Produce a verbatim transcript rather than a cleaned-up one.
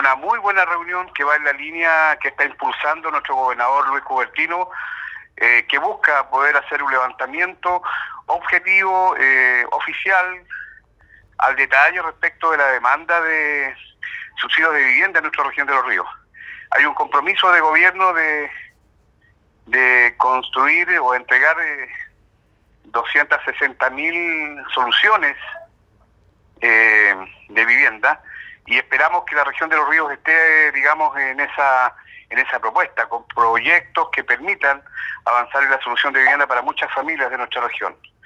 una muy buena reunión que va en la línea que está impulsando nuestro gobernador Luis Cubertino, eh, que busca poder hacer un levantamiento objetivo, eh, oficial, al detalle respecto de la demanda de subsidios de vivienda en nuestra región de Los Ríos. Hay un compromiso de gobierno de, de construir o entregar eh, doscientas sesenta mil soluciones eh, de vivienda, y esperamos que la región de Los Ríos esté, digamos, en esa en esa propuesta, con proyectos que permitan avanzar en la solución de vivienda para muchas familias de nuestra región.